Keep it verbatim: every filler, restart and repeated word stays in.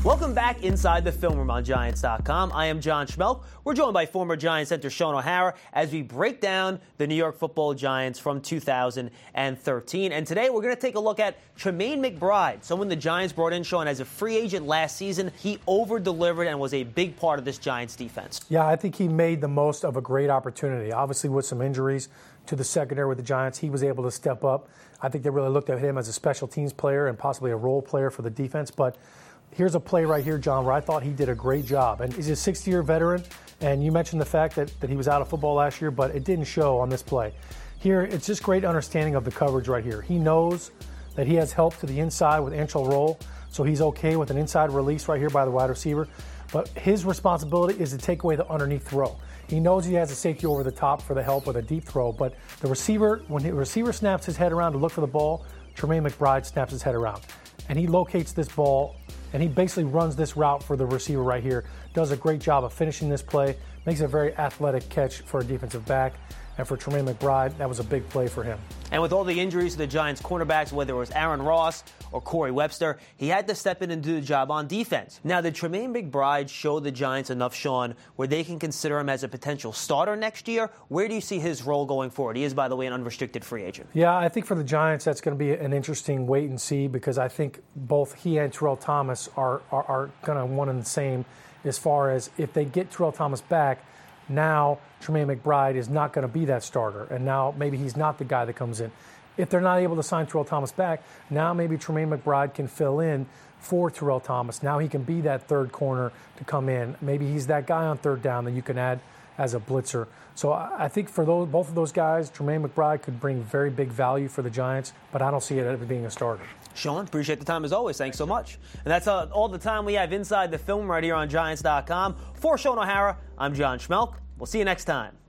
Welcome back inside the film room on Giants dot com. I am John Schmelk. We're joined by former Giants center Sean O'Hara as we break down the New York Football Giants from two thousand thirteen. And today we're going to take a look at Tremaine McBride, someone the Giants brought in, Sean, as a free agent last season. He over-delivered and was a big part of this Giants defense. Yeah, I think he made the most of a great opportunity. Obviously, with some injuries to the secondary with the Giants, he was able to step up. I think they really looked at him as a special teams player and possibly a role player for the defense. But here's a play right here, John, where I thought he did a great job. And he's a sixty-year veteran, and you mentioned the fact that, that he was out of football last year, but it didn't show on this play. Here, it's just great understanding of the coverage right here. He knows that he has help to the inside with Antrel Rolle, so he's okay with an inside release right here by the wide receiver. But his responsibility is to take away the underneath throw. He knows he has a safety over the top for the help with a deep throw, but the receiver, when the receiver snaps his head around to look for the ball, Tremaine McBride snaps his head around. And he locates this ball, and he basically runs this route for the receiver right here. Does a great job of finishing this play, makes a very athletic catch for a defensive back. And for Tremaine McBride, that was a big play for him. And with all the injuries to the Giants cornerbacks, whether it was Aaron Ross or Corey Webster, he had to step in and do the job on defense. Now, did Tremaine McBride show the Giants enough, Sean, where they can consider him as a potential starter next year? Where do you see his role going forward? He is, by the way, an unrestricted free agent. Yeah, I think for the Giants, that's going to be an interesting wait and see, because I think both he and Terrell Thomas are, are, are kind of one and the same as far as if they get Terrell Thomas back, now Tremaine McBride is not going to be that starter, and now maybe he's not the guy that comes in. If they're not able to sign Terrell Thomas back, now maybe Tremaine McBride can fill in for Terrell Thomas. Now he can be that third corner to come in. Maybe he's that guy on third down that you can add as a blitzer. So I think for those, both of those guys, Tremaine McBride could bring very big value for the Giants, but I don't see it as being a starter. Sean, appreciate the time as always. Thanks so much. And that's uh, all the time we have inside the film right here on Giants dot com. For Sean O'Hara, I'm John Schmelk. We'll see you next time.